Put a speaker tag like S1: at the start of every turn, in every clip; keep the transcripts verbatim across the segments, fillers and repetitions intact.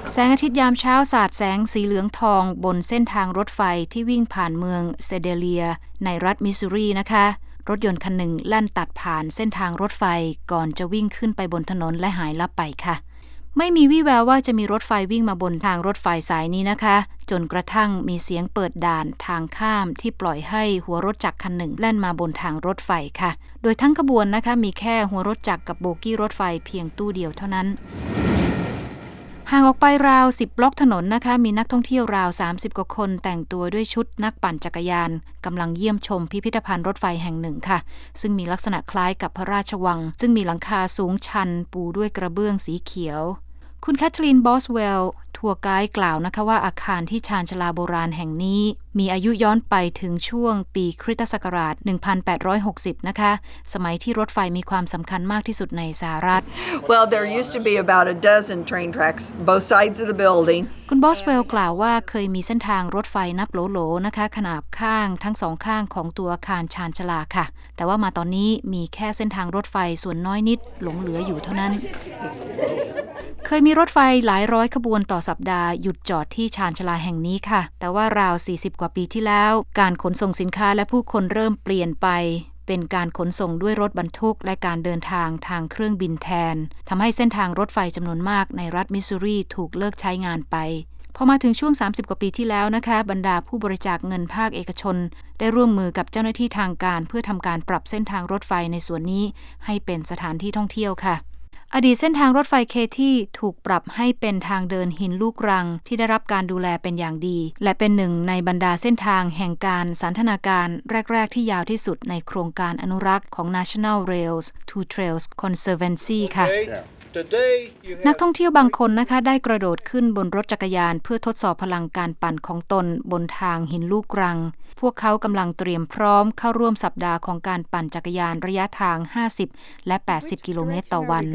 S1: แสงอาทิตย์ยามเช้าสาดแสงสีเหลืองทองบนเส้นทางรถไฟที่วิ่งผ่านเมืองเซเดเลียในรัฐมิสซูรีนะคะรถยนต์คันหนึ่งแล่นตัดผ่านเส้นทางรถไฟก่อนจะวิ่งขึ้นไปบนถนนและหายลับไปค่ะไม่มีวี่แววว่าจะมีรถไฟวิ่งมาบนทางรถไฟสายนี้นะคะจนกระทั่งมีเสียงเปิดด่านทางข้ามที่ปล่อยให้หัวรถจักรคันหนึ่งแล่นมาบนทางรถไฟค่ะโดยทั้งขบวนนะคะมีแค่หัวรถจักรกับโบกี้รถไฟเพียงตู้เดียวเท่านั้นห่างออกไปราวสิบบล็อกถนนนะคะมีนักท่องเที่ยวราวสามสิบกว่าคนแต่งตัวด้วยชุดนักปั่นจักรยานกำลังเยี่ยมชมพิพิธภัณฑ์รถไฟแห่งหนึ่งค่ะซึ่งมีลักษณะคล้ายกับพระราชวังซึ่งมีหลังคาสูงชันปูด้วยกระเบื้องสีเขียวคุณแคทเธอรีนบอสเวลล์ทัวร์ไกด์กล่าวนะคะว่าอาคารที่ชานชาลาโบราณแห่งนี้มีอายุย้อนไปถึงช่วงปีคริสตศักราชหนึ่งพันแปดร้อยหกสิบนะคะสมัยที่รถไฟมีความสำคัญมากที่สุดในสหรัฐ
S2: Well, there used to be about a dozen train tracks both sides of the building.
S1: คุณบอสเวลล์กล่าวว่าเคยมีเส้นทางรถไฟนับโหลๆนะคะขนาบข้างทั้งสองข้างของตัวอาคารชานชาลาค่ะแต่ว่ามาตอนนี้มีแค่เส้นทางรถไฟส่วนน้อยนิดหลงเหลืออยู่เท่านั้นเคยมีรถไฟหลายร้อยขบวนต่อสัปดาห์หยุดจอดที่ชานชาลาแห่งนี้ค่ะแต่ว่าราวสี่สิบกว่าปีที่แล้วการขนส่งสินค้าและผู้คนเริ่มเปลี่ยนไปเป็นการขนส่งด้วยรถบรรทุกและการเดินทางทางเครื่องบินแทนทำให้เส้นทางรถไฟจำนวนมากในรัฐมิสซูรีถูกเลิกใช้งานไปพอมาถึงช่วงสามสิบกว่าปีที่แล้วนะคะบรรดาผู้บริจาคเงินภาคเอกชนได้ร่วมมือกับเจ้าหน้าที่ทางการเพื่อทำการปรับเส้นทางรถไฟในส่วนนี้ให้เป็นสถานที่ท่องเที่ยวค่ะอดีตเส้นทางรถไฟเคที่ถูกปรับให้เป็นทางเดินหินลูกรังที่ได้รับการดูแลเป็นอย่างดีและเป็นหนึ่งในบรรดาเส้นทางแห่งการสันทนาการแรกๆที่ยาวที่สุดในโครงการอนุรักษ์ของ National Rails to Trails Conservancy ค่ะนักท่องเที่ยวบางคนนะคะได้กระโดดขึ้นบนรถจักรยานเพื่อทดสอบพลังการปั่นของตนบนทางหินลูกรังพวกเขากำลังเตรียมพร้อมเข้าร่วมสัปดาห์ของการปั่นจักรยานระยะทางห้าสิบและแปดสิบกิโลเมตรต่อวัน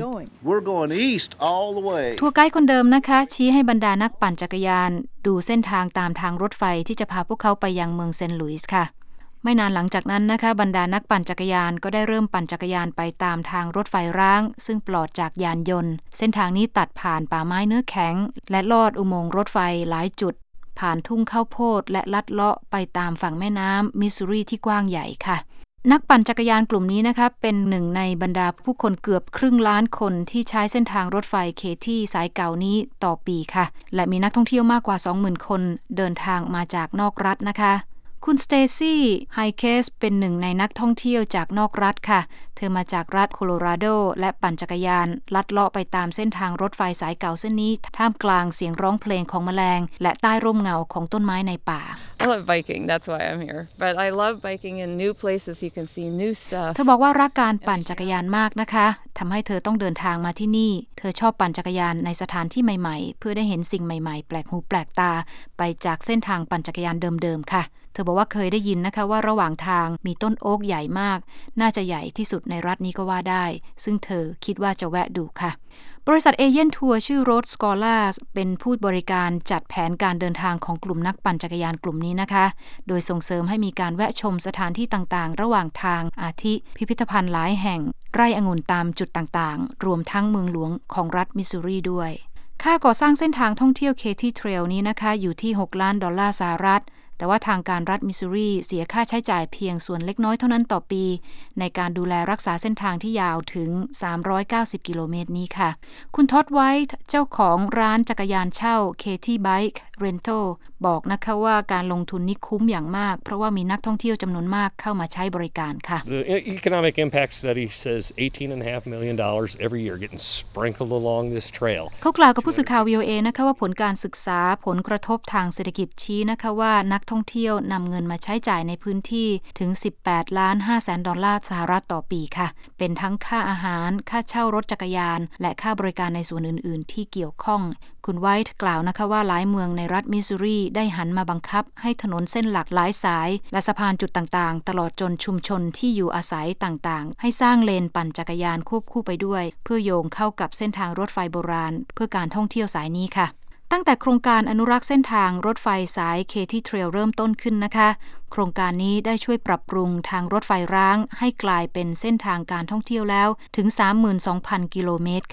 S1: ทัวร์ไกด์คนเดิมนะคะชี้ให้บรรดานักปั่นจักรยานดูเส้นทางตามทางรถไฟที่จะพาพวกเขาไปยังเมืองเซนต์หลุยส์ค่ะไม่นานหลังจากนั้นนะคะบรรดานักปั่นจักรยานก็ได้เริ่มปั่นจักรยานไปตามทางรถไฟร้างซึ่งปลอดจากยานยนต์เส้นทางนี้ตัดผ่านป่าไม้เนื้อแข็งและลอดอุโมงค์รถไฟหลายจุดผ่านทุ่งข้าวโพดและลัดเลาะไปตามฝั่งแม่น้ำมิสซูรีที่กว้างใหญ่ค่ะนักปั่นจักรยานกลุ่มนี้นะคะเป็นหนึ่งในบรรดาผู้คนเกือบครึ่งล้านคนที่ใช้เส้นทางรถไฟเคที่สายเก่านี้ต่อปีค่ะและมีนักท่องเที่ยวมากกว่า สองหมื่น คนเดินทางมาจากนอกรัฐนะคะคุณสเตซี่ไฮเคสเป็นหนึ่งในนักท่องเที่ยวจากนอกรัฐค่ะเธอมาจากรัฐโคโลราโดและปั่นจักรยานลัดเลาะไปตามเส้นทางรถไฟสายเก่าเส้นนี้ท่ามกลางเสียงร้องเพลงของแมลงและใต้ร่มเงาของต้นไม้ในป่า
S3: I love biking that's why I'm here but I love biking in new places you can see new stuff
S1: เธอบอกว่ารักการปั่นจักรยานมากนะคะทำให้เธอต้องเดินทางมาที่นี่เธอชอบปั่นจักรยานในสถานที่ใหม่ๆเพื่อได้เห็นสิ่งใหม่ๆแปลกหูแปลกตาไปจากเส้นทางปั่นจักรยานเดิมๆค่ะเธอบอกว่าเคยได้ยินนะคะว่าระหว่างทางมีต้นโอ๊กใหญ่มากน่าจะใหญ่ที่สุดในรัฐนี้ก็ว่าได้ซึ่งเธอคิดว่าจะแวะดูค่ะบริษัทเอเย่นทัวร์ชื่อ Road Scholars เป็นผู้บริการจัดแผนการเดินทางของกลุ่มนักปั่นจักรยานกลุ่มนี้นะคะโดยส่งเสริมให้มีการแวะชมสถานที่ต่างๆระหว่างทางอาทิพิพิธภัณฑ์หลายแห่งไร่องุ่นตามจุดต่างๆรวมทั้งเมืองหลวงของรัฐมิสซูรีด้วยค่าก่อสร้างเส้นทางท่องเที่ยวเคที่เทรลนี้นะคะอยู่ที่หกล้านดอลลาร์สหรัฐแต่ว่าทางการรัฐมิสซูรีเสียค่าใช้จ่ายเพียงส่วนเล็กน้อยเท่านั้นต่อปีในการดูแลรักษาเส้นทางที่ยาวถึงสามร้อยเก้าสิบกิโลเมตรนี้ค่ะคุณท็อดไวท์เจ้าของร้านจักรยานเช่า Katie Bike Rental บอกนะคะว่าการลงทุนนี้คุ้มอย่างมากเพราะว่ามีนักท่องเที่ยวจำนวนมากเข้ามาใช้บริการค่ะ
S4: The economic impact study says eighteen point five million dollars every year getting sprinkled along this trail
S1: เขากล่าวกับผู้สื่อข่าว วี โอ เอ นะคะว่าผลการศึกษาผลกระทบทางเศรษฐกิจชี้นะคะว่านักท่องเที่ยวนำเงินมาใช้จ่ายในพื้นที่ถึงสิบแปดล้านห้าแสนดอลลาร์สหรัฐต่อปีค่ะเป็นทั้งค่าอาหารค่าเช่ารถจักรยานและค่าบริการในส่วนอื่นๆที่เกี่ยวข้องคุณไวท์กล่าวนะคะว่าหลายเมืองในรัฐมิสซูรีได้หันมาบังคับให้ถนนเส้นหลักหลายสายและสะพานจุดต่างๆตลอดจนชุมชนที่อยู่อาศัยต่างๆให้สร้างเลนปั่นจักรยานควบคู่ไปด้วยเพื่อโยงเข้ากับเส้นทางรถไฟโบราณเพื่อการท่องเที่ยวสายนี้ค่ะตั้งแต่โครงการอนุรักษ์เส้นทางรถไฟสาย Katy Trail เริ่มต้นขึ้นนะคะโครงการนี้ได้ช่วยปรับปรุงทางรถไฟร้างให้กลายเป็นเส้นทางการท่องเที่ยวแล้วถึง สามหมื่นสองพัน กิโลเมตรค่ะ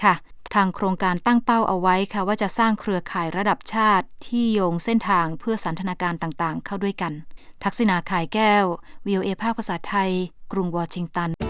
S1: ทางโครงการตั้งเป้าเอาไว้ค่ะว่าจะสร้างเครือข่ายระดับชาติที่โยงเส้นทางเพื่อสันทนาการต่างๆเข้าด้วยกันทักษิณา ข่ายแก้ว วี โอ เอ ภาคภาษาไทยกรุงวอชิงตัน